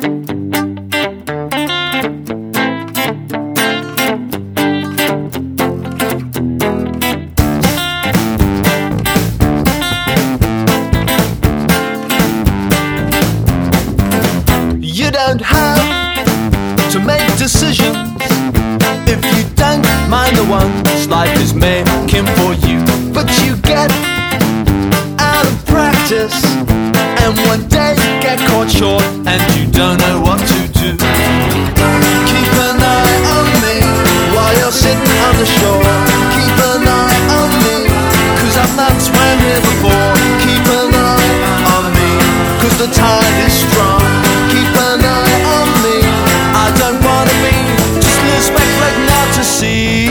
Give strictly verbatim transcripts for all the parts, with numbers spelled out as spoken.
You don't have to make decisions if you don't mind the ones life is making for you. But you get out of practice, and one day you get caught short and you don't know what to do. Keep an eye on me while you're sitting on the shore. Keep an eye on me, cause I've not swam here before. Keep an eye on me, cause the tide is strong. Keep an eye on me, I don't wanna be just a little speck floating out to sea.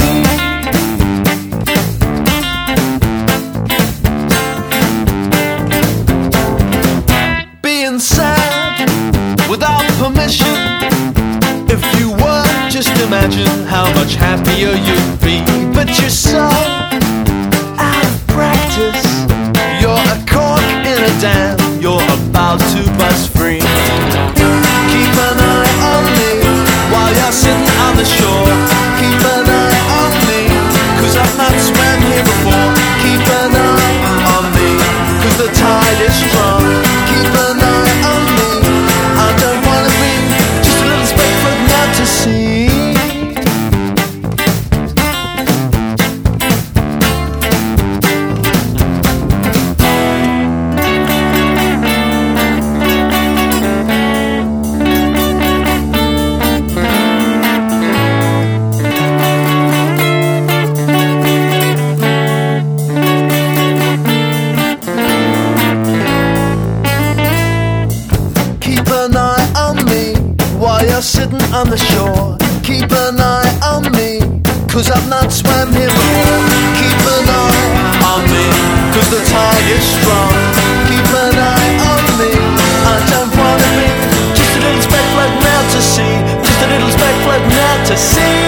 Being sad without permission, if you were, just imagine how much happier you'd be. But you're so out of practice, you're a cork in a dam, you're about to bust free. Keep an eye on me while you're sitting on the shore. Keep an eye on me, cause I've not swam here before. Keep an eye on me, cause the tide is strong. Keep an eye on me, I don't wanna be just a little speck floating out to sea. Keep an eye on me while you're sitting on the shore. Keep an eye on me, cause I've not swam here before. Keep an eye on me, cause the tide is strong. Keep an eye on me, I don't wanna be just a little speck floating out to sea. Just a little speck floating out to sea.